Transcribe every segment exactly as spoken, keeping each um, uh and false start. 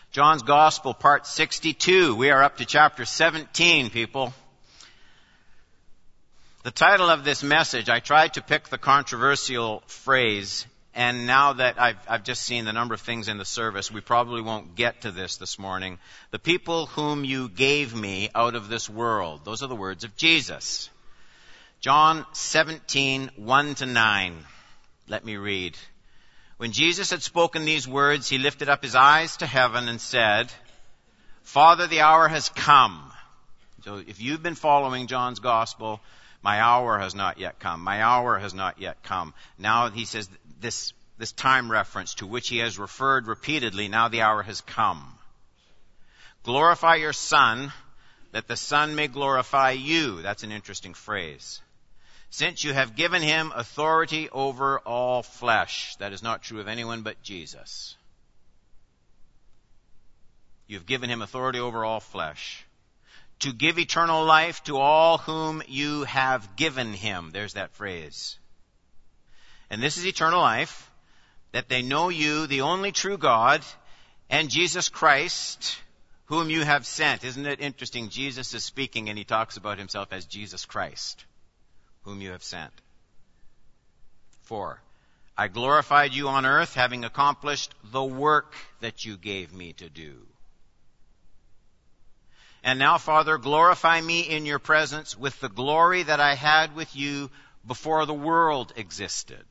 John's Gospel, part sixty-two. We are up to chapter seventeen, people. The title of this message, I tried to pick the controversial phrase, and now that I've, I've just seen the number of things in the service, we probably won't get to this this morning. The people whom you gave me out of this world. Those are the words of Jesus. John seventeen, one to nine. Let me read. When Jesus had spoken these words, he lifted up his eyes to heaven and said, Father, the hour has come. So if you've been following John's Gospel, my hour has not yet come. My hour has not yet come. Now he says this, this time reference to which he has referred repeatedly, now the hour has come. Glorify your Son, that the Son may glorify you. That's an interesting phrase. Since you have given him authority over all flesh. That is not true of anyone but Jesus. You've given him authority over all flesh. To give eternal life to all whom you have given him. There's that phrase. And this is eternal life, that they know you, the only true God, and Jesus Christ, whom you have sent. Isn't it interesting? Jesus is speaking and he talks about himself as Jesus Christ, whom you have sent. Four, I glorified you on earth, having accomplished the work that you gave me to do. And now, Father, glorify me in your presence with the glory that I had with you before the world existed.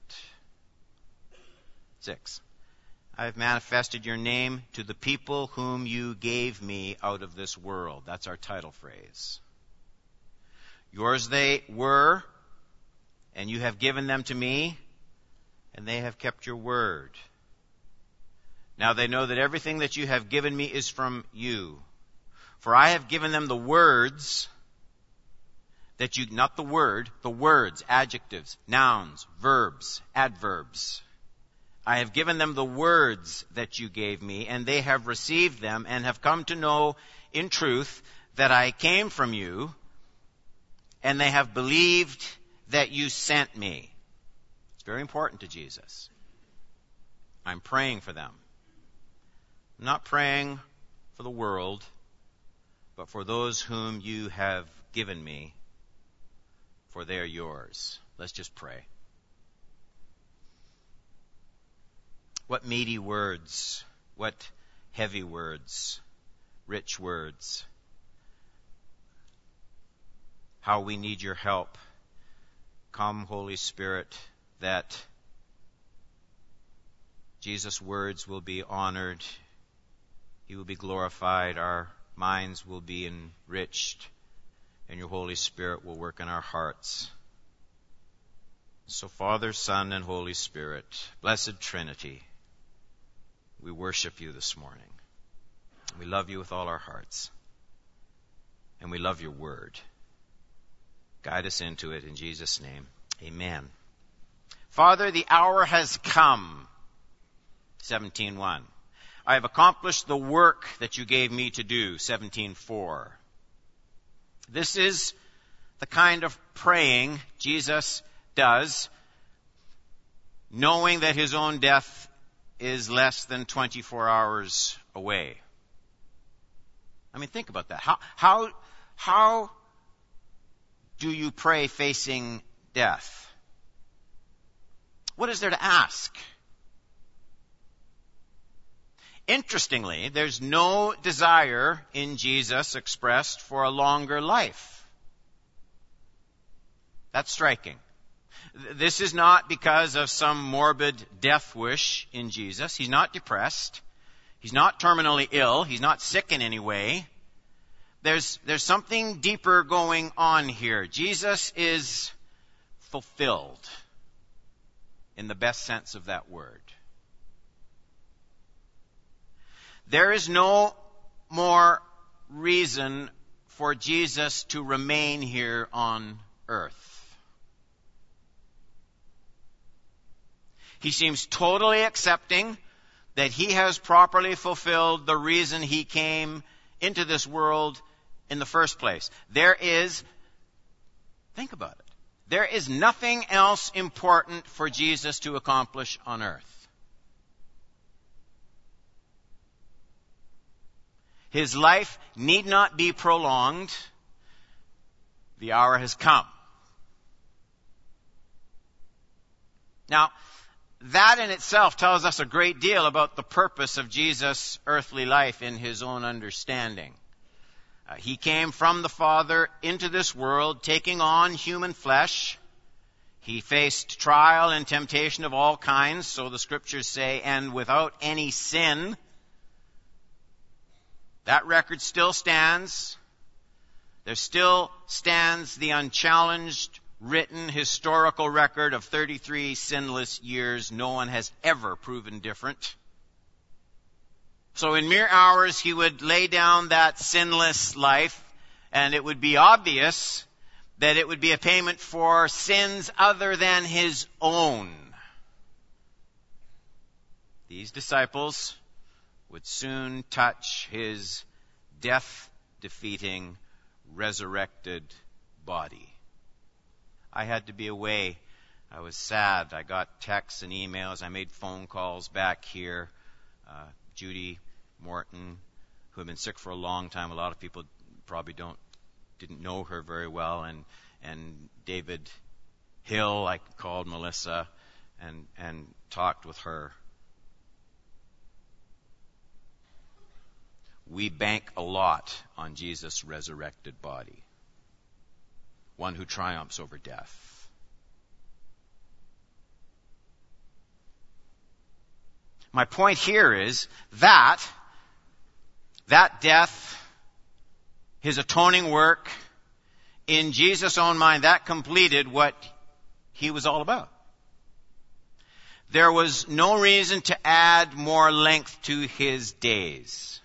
Six, I have manifested your name to the people whom you gave me out of this world. That's our title phrase. Yours they were, and you have given them to me, and they have kept your word. Now they know that everything that you have given me is from you. For I have given them the words that you, not the word, the words, adjectives, nouns, verbs, adverbs. I have given them the words that you gave me, and they have received them and have come to know in truth that I came from you, and they have believed that you sent me. It's very important to Jesus. I'm praying for them. I'm not praying for the world, but for those whom you have given me, for they are yours. Let's just pray. What meaty words, what heavy words, rich words. How we need your help. Come, Holy Spirit, that Jesus' words will be honored. He will be glorified. Our minds will be enriched. And your Holy Spirit will work in our hearts. So, Father, Son, and Holy Spirit, blessed Trinity, we worship you this morning. We love you with all our hearts. And we love your word. Guide us into it in Jesus' name. Amen. Father, the hour has come. seventeen one. I have accomplished the work that you gave me to do. seventeen four. This is the kind of praying Jesus does, knowing that his own death is less than twenty-four hours away. I mean, think about that. How, how, how do you pray facing death? What is there to ask? Interestingly, there's no desire in Jesus expressed for a longer life. That's striking. This is not because of some morbid death wish in Jesus. He's not depressed. He's not terminally ill. He's not sick in any way. There's, there's something deeper going on here. Jesus is fulfilled in the best sense of that word. There is no more reason for Jesus to remain here on earth. He seems totally accepting that he has properly fulfilled the reason he came into this world in the first place. There is, think about it, there is nothing else important for Jesus to accomplish on earth. His life need not be prolonged. The hour has come. Now, that in itself tells us a great deal about the purpose of Jesus' earthly life in his own understanding. Uh, he came from the Father into this world, taking on human flesh. He faced trial and temptation of all kinds, so the Scriptures say, and without any sin. That record still stands. There still stands the unchallenged, written, historical record of thirty-three sinless years. No one has ever proven different. So in mere hours, he would lay down that sinless life, and it would be obvious that it would be a payment for sins other than his own. These disciples would soon touch his death-defeating, resurrected body. I had to be away. I was sad. I got texts and emails. I made phone calls back here. Uh, Judy Morton, who had been sick for a long time. A lot of people probably don't didn't know her very well. And and David Hill, I called Melissa and and talked with her. We bank a lot on Jesus' resurrected body. One who triumphs over death. My point here is that that death, his atoning work, in Jesus' own mind, that completed what he was all about. There was no reason to add more length to his days.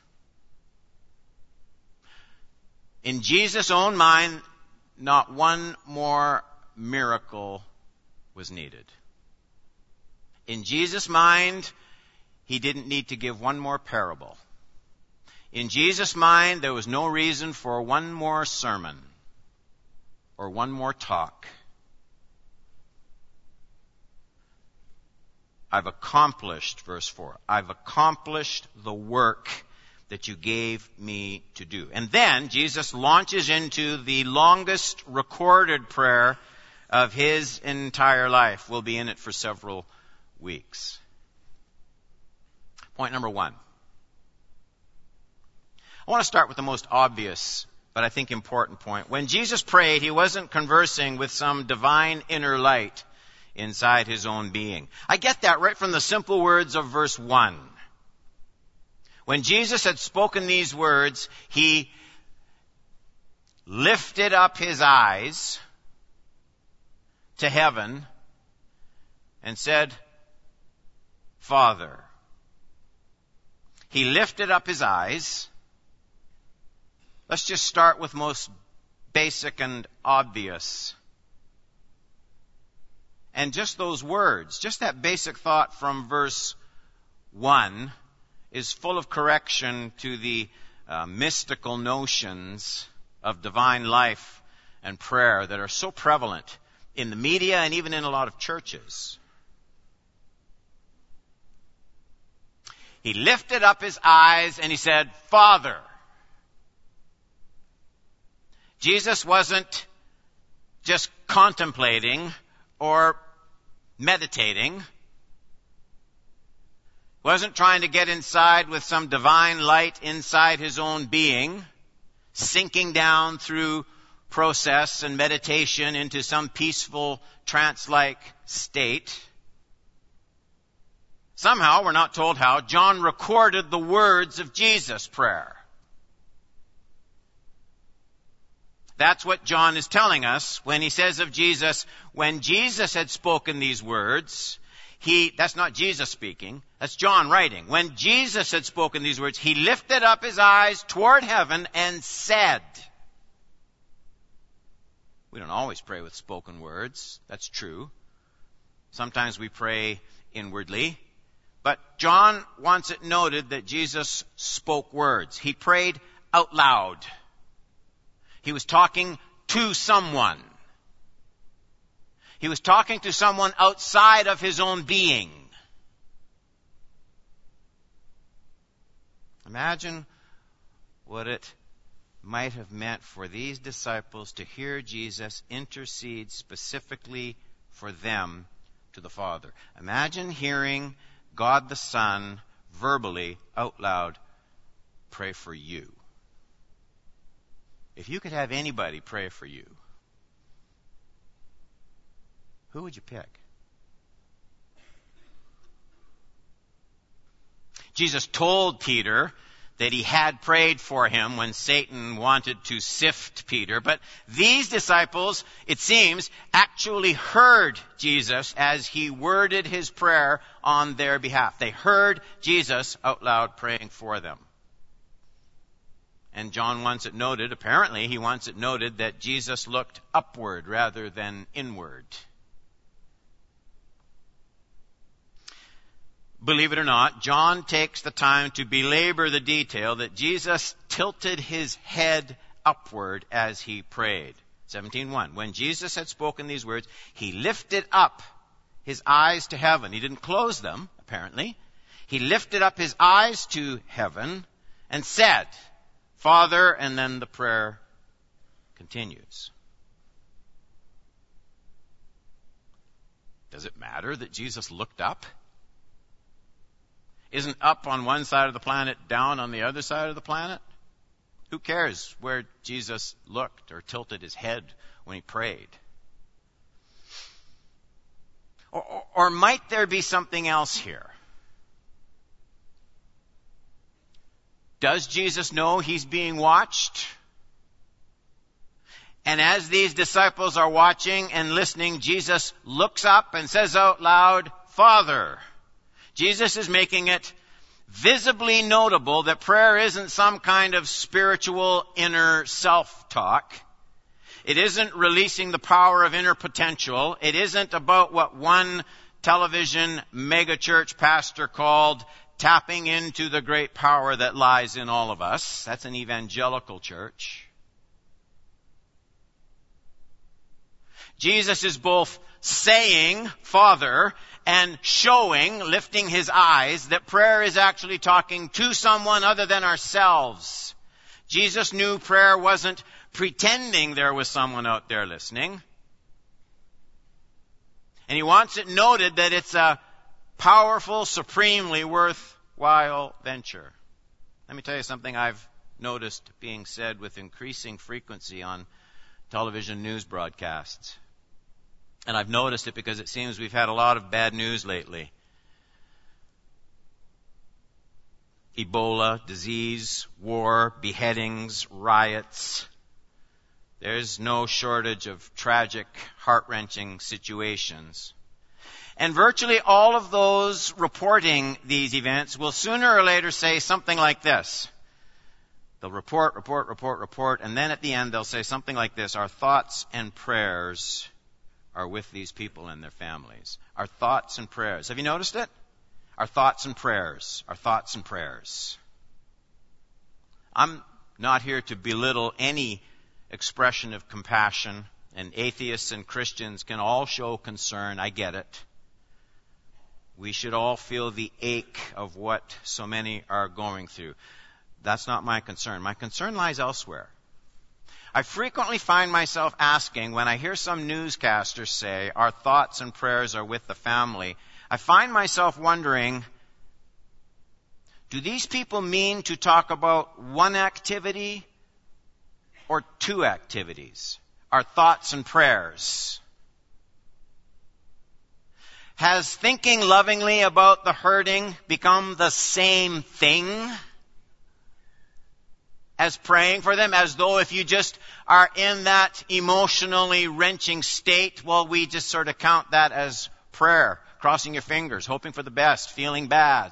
In Jesus' own mind, not one more miracle was needed. In Jesus' mind, he didn't need to give one more parable. In Jesus' mind, there was no reason for one more sermon or one more talk. I've accomplished, verse four, I've accomplished the work that you gave me to do. And then Jesus launches into the longest recorded prayer of his entire life. We'll be in it for several weeks. Point number one. I want to start with the most obvious, but I think important point. When Jesus prayed, he wasn't conversing with some divine inner light inside his own being. I get that right from the simple words of verse one. When Jesus had spoken these words, he lifted up his eyes to heaven and said, Father. He lifted up his eyes. Let's just start with most basic and obvious. And just those words, just that basic thought from verse one is full of correction to the uh, mystical notions of divine life and prayer that are so prevalent in the media and even in a lot of churches. He lifted up his eyes and he said, Father. Jesus wasn't just contemplating or meditating. Wasn't trying to get inside with some divine light inside his own being, sinking down through process and meditation into some peaceful trance-like state. Somehow, we're not told how, John recorded the words of Jesus' prayer. That's what John is telling us when he says of Jesus, when Jesus had spoken these words, he, that's not Jesus speaking, that's John writing. When Jesus had spoken these words, he lifted up his eyes toward heaven and said. We don't always pray with spoken words, that's true. Sometimes we pray inwardly. But John wants it noted that Jesus spoke words. He prayed out loud. He was talking to someone. He was talking to someone outside of his own being. Imagine what it might have meant for these disciples to hear Jesus intercede specifically for them to the Father. Imagine hearing God the Son verbally, out loud, pray for you. If you could have anybody pray for you, who would you pick? Jesus told Peter that he had prayed for him when Satan wanted to sift Peter. But these disciples, it seems, actually heard Jesus as he worded his prayer on their behalf. They heard Jesus out loud praying for them. And John wants it noted, apparently he wants it noted, that Jesus looked upward rather than inward. Believe it or not, John takes the time to belabor the detail that Jesus tilted his head upward as he prayed. seventeen one. When Jesus had spoken these words, he lifted up his eyes to heaven. He didn't close them, apparently. He lifted up his eyes to heaven and said, Father, and then the prayer continues. Does it matter that Jesus looked up? Isn't up on one side of the planet down on the other side of the planet? Who cares where Jesus looked or tilted his head when he prayed? Or, or, or might there be something else here? Does Jesus know he's being watched? And as these disciples are watching and listening, Jesus looks up and says out loud, Father. Jesus is making it visibly notable that prayer isn't some kind of spiritual inner self-talk. It isn't releasing the power of inner potential. It isn't about what one television megachurch pastor called tapping into the great power that lies in all of us. That's an evangelical church. Jesus is both saying, Father, and showing, lifting his eyes, that prayer is actually talking to someone other than ourselves. Jesus knew prayer wasn't pretending there was someone out there listening. And he wants it noted that it's a powerful, supremely worthwhile venture. Let me tell you something I've noticed being said with increasing frequency on television news broadcasts. And I've noticed it because it seems we've had a lot of bad news lately. Ebola, disease, war, beheadings, riots. There's no shortage of tragic, heart-wrenching situations. And virtually all of those reporting these events will sooner or later say something like this. They'll report, report, report, report, and then at the end they'll say something like this: our thoughts and prayers are with these people and their families. Our thoughts and prayers. Have you noticed it? Our thoughts and prayers. Our thoughts and prayers. I'm not here to belittle any expression of compassion, and atheists and Christians can all show concern. I get it. We should all feel the ache of what so many are going through. That's not my concern. My concern lies elsewhere. I frequently find myself asking, when I hear some newscaster say, our thoughts and prayers are with the family, I find myself wondering, do these people mean to talk about one activity or two activities? Our thoughts and prayers. Has thinking lovingly about the hurting become the same thing as praying for them, as though if you just are in that emotionally wrenching state, well, we just sort of count that as prayer, crossing your fingers, hoping for the best, feeling bad?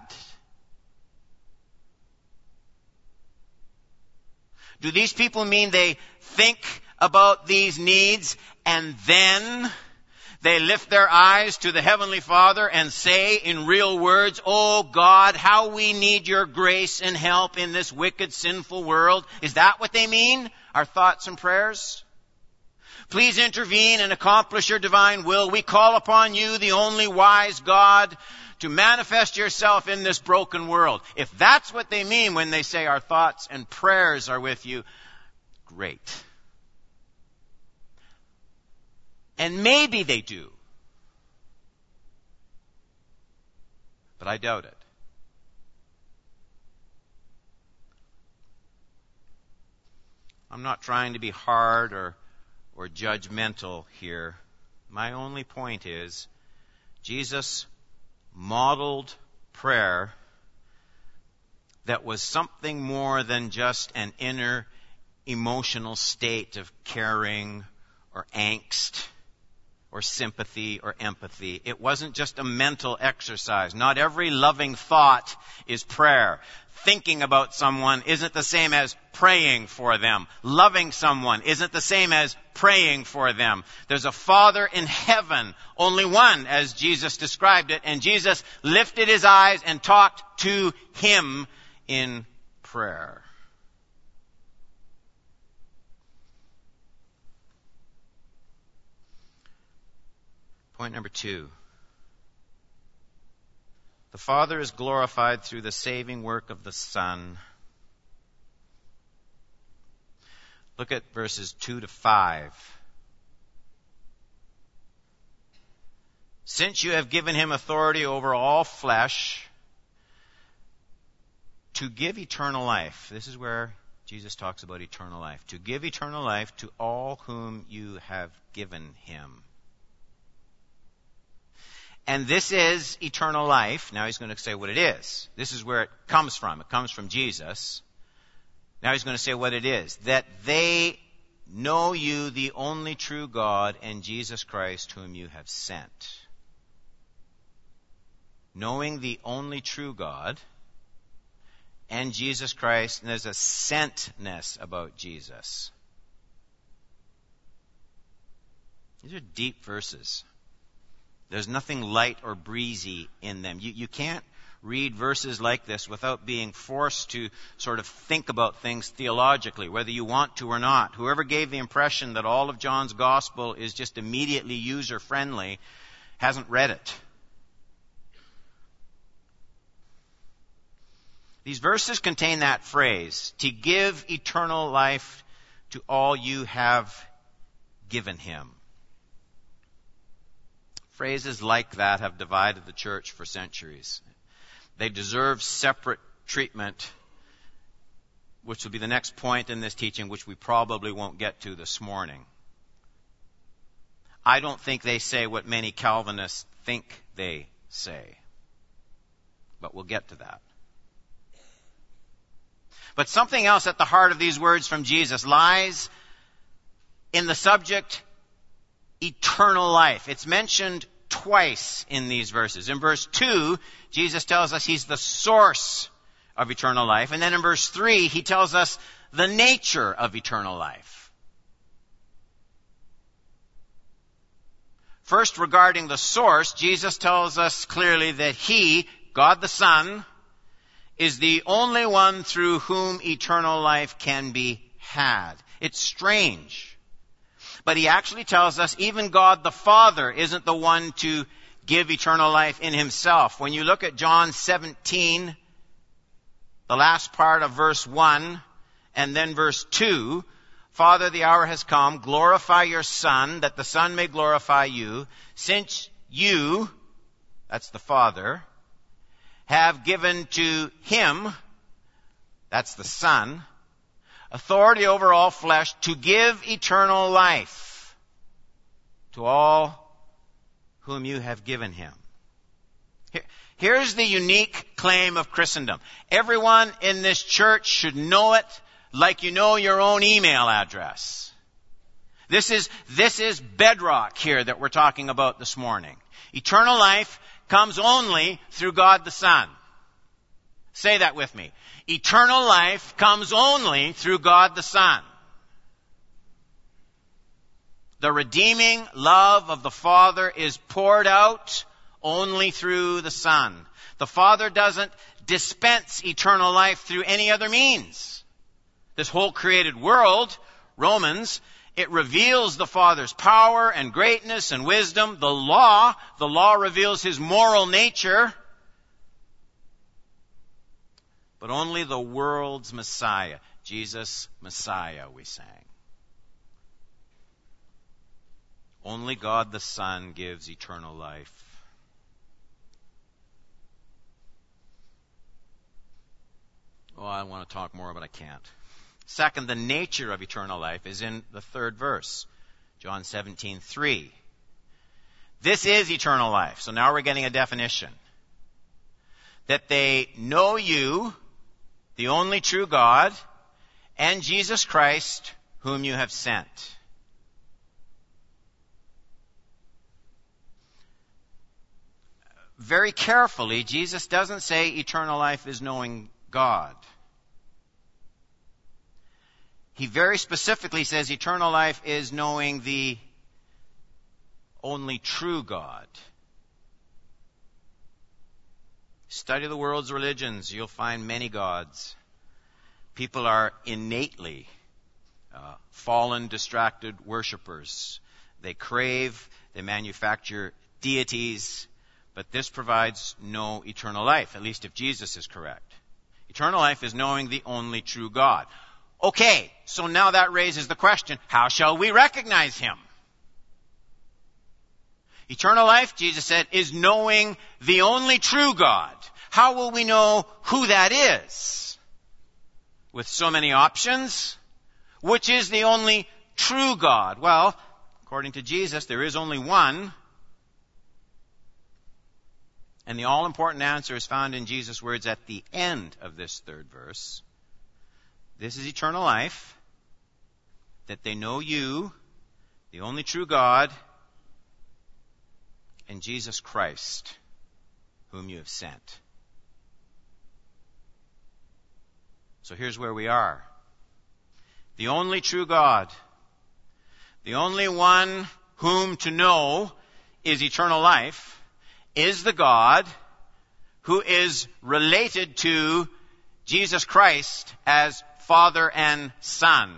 Do these people mean they think about these needs and then they lift their eyes to the Heavenly Father and say in real words, oh God, how we need your grace and help in this wicked, sinful world? Is that what they mean? Our thoughts and prayers? Please intervene and accomplish your divine will. We call upon you, the only wise God, to manifest yourself in this broken world. If that's what they mean when they say our thoughts and prayers are with you, great. And maybe they do. But I doubt it. I'm not trying to be hard or, or judgmental here. My only point is, Jesus modeled prayer that was something more than just an inner emotional state of caring or angst or sympathy or empathy. It wasn't just a mental exercise. Not every loving thought is prayer. Thinking about someone isn't the same as praying for them. Loving someone isn't the same as praying for them. There's a Father in heaven, only one, as Jesus described it, and Jesus lifted his eyes and talked to him in prayer. Point number two. The Father is glorified through the saving work of the Son. Look at verses two to five. Since you have given him authority over all flesh to give eternal life. This is where Jesus talks about eternal life. To give eternal life to all whom you have given him. And this is eternal life. Now he's going to say what it is. This is where it comes from. It comes from Jesus. Now he's going to say what it is. That they know you, the only true God, and Jesus Christ, whom you have sent. Knowing the only true God and Jesus Christ, and there's a sentness about Jesus. These are deep verses. There's nothing light or breezy in them. You, you can't read verses like this without being forced to sort of think about things theologically, whether you want to or not. Whoever gave the impression that all of John's gospel is just immediately user-friendly hasn't read it. These verses contain that phrase, to give eternal life to all you have given him. Phrases like that have divided the church for centuries. They deserve separate treatment, which will be the next point in this teaching, which we probably won't get to this morning. I don't think they say what many Calvinists think they say. But we'll get to that. But something else at the heart of these words from Jesus lies in the subject eternal life. It's mentioned twice in these verses. In verse two, Jesus tells us he's the source of eternal life. And then in verse three, he tells us the nature of eternal life. First, regarding the source, Jesus tells us clearly that he, God the Son, is the only one through whom eternal life can be had. It's strange. But he actually tells us even God the Father isn't the one to give eternal life in himself. When you look at John seventeen, the last part of verse one, and then verse two, Father, the hour has come, glorify your Son, that the Son may glorify you, since you, that's the Father, have given to him, that's the Son, authority over all flesh to give eternal life to all whom you have given him. Here, here's the unique claim of Christendom. Everyone in this church should know it like you know your own email address. This is, this is bedrock here that we're talking about this morning. Eternal life comes only through God the Son. Say that with me. Eternal life comes only through God the Son. The redeeming love of the Father is poured out only through the Son. The Father doesn't dispense eternal life through any other means. This whole created world, Romans, It reveals the Father's power and greatness and wisdom. The law, the law reveals his moral nature. But only the world's Messiah, Jesus Messiah, we sang. Only God the Son gives eternal life. Oh, I want to talk more, but I can't. Second, the nature of eternal life is in the third verse, John seventeen three. This is eternal life. So now we're getting a definition. That they know you, the only true God, and Jesus Christ, whom you have sent. Very carefully, Jesus doesn't say eternal life is knowing God. He very specifically says eternal life is knowing the only true God. Study the world's religions, you'll find many gods. People are innately uh, fallen, distracted worshipers. They crave, they manufacture deities, but this provides no eternal life, at least if Jesus is correct. Eternal life is knowing the only true God. Okay, so now that raises the question, how shall we recognize him? Eternal life, Jesus said, is knowing the only true God. How will we know who that is? With so many options, which is the only true God? Well, according to Jesus, there is only one. And the all-important answer is found in Jesus' words at the end of this third verse. This is eternal life, that they know you, the only true God, and Jesus Christ, whom you have sent. So here's where we are. The only true God, the only one whom to know is eternal life, is the God who is related to Jesus Christ as Father and Son.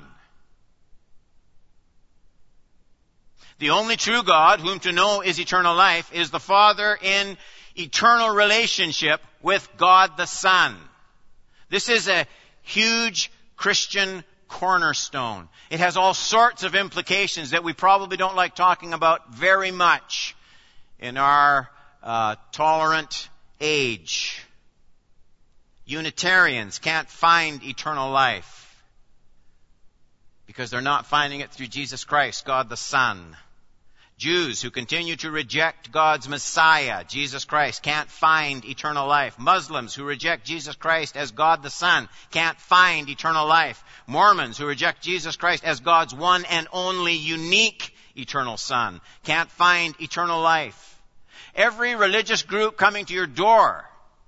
The only true God whom to know is eternal life is the Father in eternal relationship with God the Son. This is a huge Christian cornerstone. It has all sorts of implications that we probably don't like talking about very much in our uh, tolerant age. Unitarians can't find eternal life because they're not finding it through Jesus Christ, God the Son. Jews who continue to reject God's Messiah, Jesus Christ, can't find eternal life. Muslims who reject Jesus Christ as God the Son can't find eternal life. Mormons who reject Jesus Christ as God's one and only unique eternal Son can't find eternal life. Every religious group coming to your door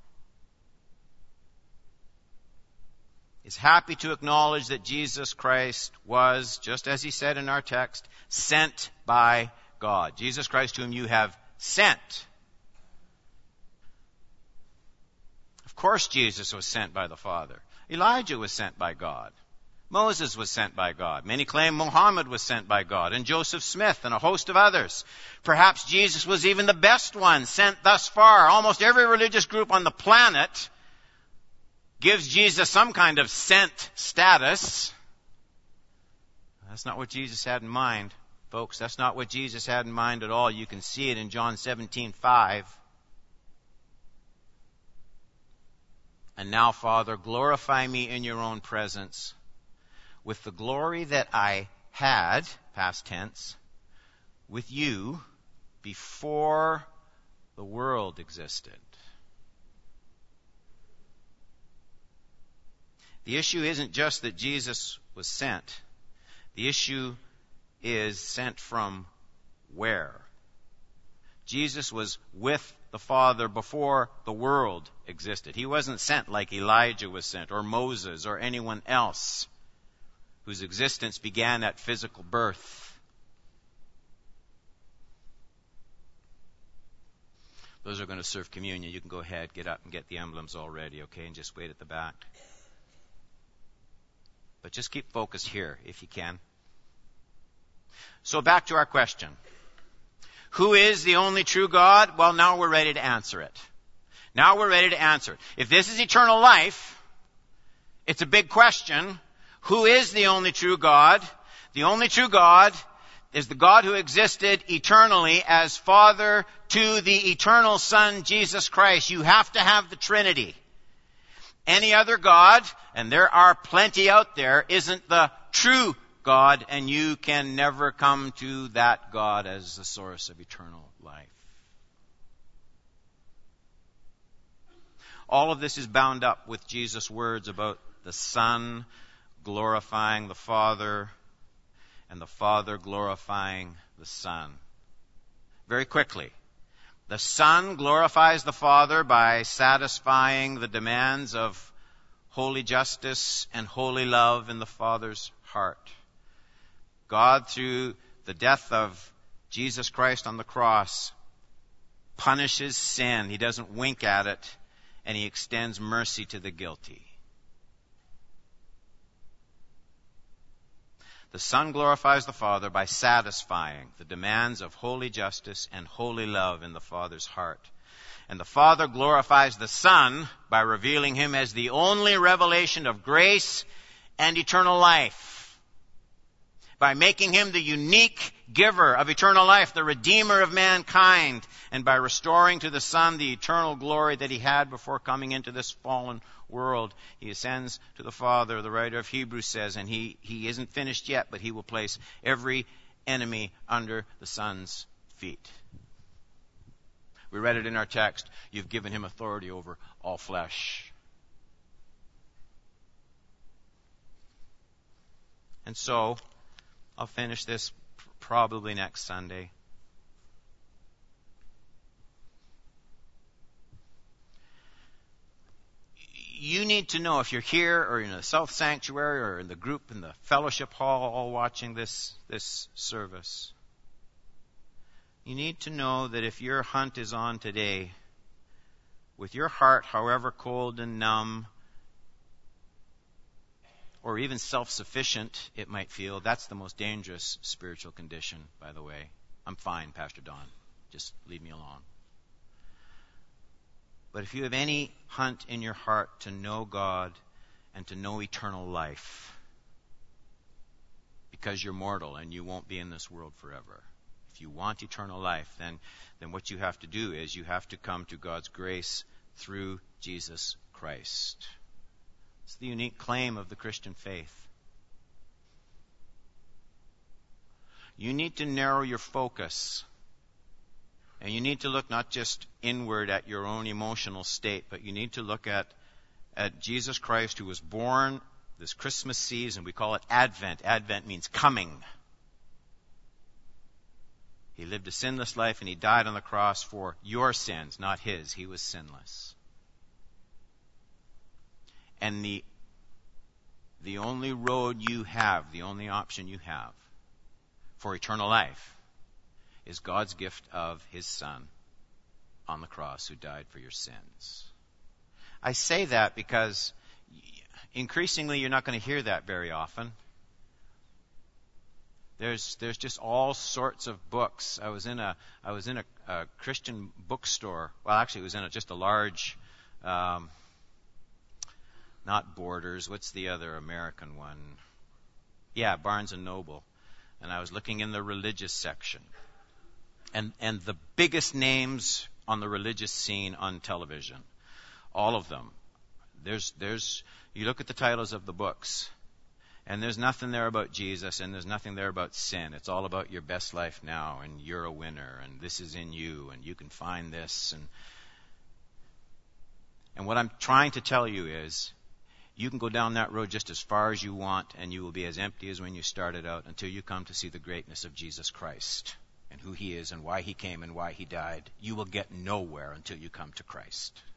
is happy to acknowledge that Jesus Christ was, just as he said in our text, sent by God. Jesus Christ whom you have sent. Of course Jesus was sent by the Father. Elijah was sent by God. Moses was sent by God. Many claim Muhammad was sent by God, and Joseph Smith and a host of others. Perhaps Jesus was even the best one sent thus far. Almost every religious group on the planet gives Jesus some kind of sent status. That's not what Jesus had in mind, folks. That's not what Jesus had in mind at all. You can see it in John seventeen five. And now, Father, glorify me in your own presence with the glory that I had, past tense, with you before the world existed. The issue isn't just that Jesus was sent. The issue is sent from where? Jesus was with the Father before the world existed. He wasn't sent like Elijah was sent, or Moses, or anyone else whose existence began at physical birth. Those are going to serve communion. You can go ahead, get up and get the emblems already, okay, and just wait at the back. But just keep focused here if you can. So back to our question. Who is the only true God? Well, now we're ready to answer it. Now we're ready to answer it. If this is eternal life, it's a big question. Who is the only true God? The only true God is the God who existed eternally as Father to the eternal Son, Jesus Christ. You have to have the Trinity. Any other God, and there are plenty out there, isn't the true God, and you can never come to that God as the source of eternal life. All of this is bound up with Jesus' words about the Son glorifying the Father and the Father glorifying the Son. Very quickly, the Son glorifies the Father by satisfying the demands of holy justice and holy love in the Father's heart. God, through the death of Jesus Christ on the cross, punishes sin. He doesn't wink at it, and he extends mercy to the guilty. The Son glorifies the Father by satisfying the demands of holy justice and holy love in the Father's heart. And the Father glorifies the Son by revealing him as the only revelation of grace and eternal life. By making him the unique giver of eternal life, the Redeemer of mankind, and by restoring to the Son the eternal glory that he had before coming into this fallen world. He ascends to the Father, the writer of Hebrews says, and he, he isn't finished yet, but he will place every enemy under the Son's feet. We read it in our text. You've given him authority over all flesh. And so, I'll finish this probably next Sunday. You need to know, if you're here or in the South Sanctuary or in the group in the fellowship hall all watching this, this service, you need to know that if your hunt is on today, with your heart, however cold and numb, or even self-sufficient it might feel, that's the most dangerous spiritual condition, by the way. I'm fine, Pastor Don. Just leave me alone. But if you have any hunt in your heart to know God and to know eternal life, because you're mortal and you won't be in this world forever, if you want eternal life, then, then what you have to do is you have to come to God's grace through Jesus Christ. It's the unique claim of the Christian faith. You need to narrow your focus. And you need to look not just inward at your own emotional state, but you need to look at, at Jesus Christ, who was born this Christmas season. We call it Advent. Advent means coming. He lived a sinless life and he died on the cross for your sins, not his. He was sinless. And the, the only road you have, the only option you have for eternal life is God's gift of his Son on the cross who died for your sins. I say that because increasingly you're not going to hear that very often. There's there's just all sorts of books. I was in a I was in a, a Christian bookstore. Well, actually, it was in a, just a large, um, not Borders. What's the other American one? Yeah, Barnes and Noble. And I was looking in the religious section. And and the biggest names on the religious scene on television, all of them. There's there's you look at the titles of the books, and there's nothing there about Jesus, and there's nothing there about sin. It's all about your best life now, and you're a winner, and this is in you, and you can find this. And and what I'm trying to tell you is, you can go down that road just as far as you want, and you will be as empty as when you started out until you come to see the greatness of Jesus Christ and who he is and why he came and why he died. You will get nowhere until you come to Christ.